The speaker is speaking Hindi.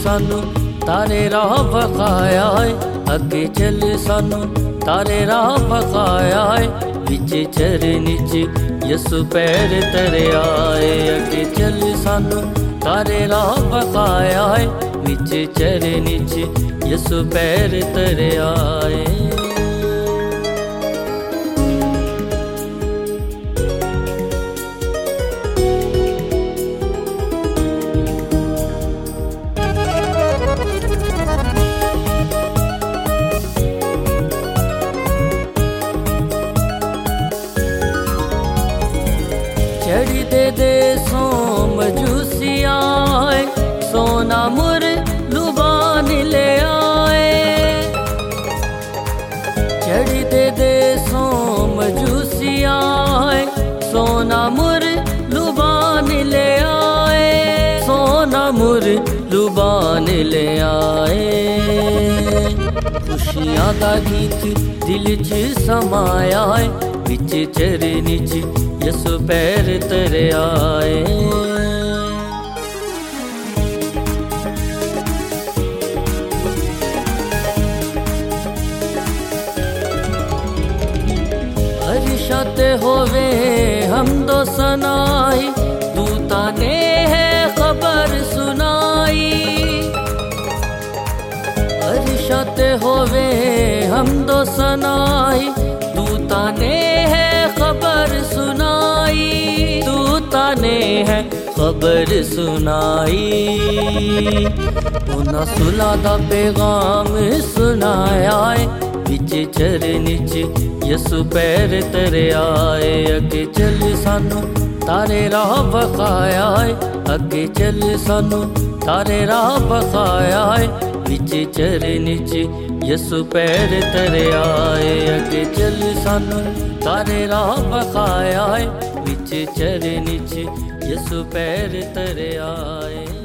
सानू तारे राह बखाया है, अगे चल सानू तारे राह बखाया है। विच चरण च यसु पैर तरे आए, अगे चल सानू तारे राह बखाया है। विच चरण च यसु पैर तरे आए। चढ़ी दे देसों मजूसी आए, सोना मुर लुबान ले आए। चढ़ी दे देसों मजूसी आए, सोना मुर लुबान ले आए। सोना मुर लुबान ले आए। खुशियां दा गीत दिल च समाया है, विच चरण च यसु पैर तरे आए। हर्षत होवे हमदो सनाई, दूता ने है खबर सुनाई। हर्षत होवे हमदो सनाई, दूता ने है खबर सुनाई। दूता ने है खबर सुनाई। उन्हां सुला दा पैगाम सुनाया है, विच चरण च यसु पैर तरे आए। अगे चल सानू तारे राह बखाया है, अगे चल सानू तारे राह बखाया है। विच चरण च यसु पैर तरे आए, अगे चल सानू तारे राह बखाया है। विच चरण च यसु पैर तरे आए।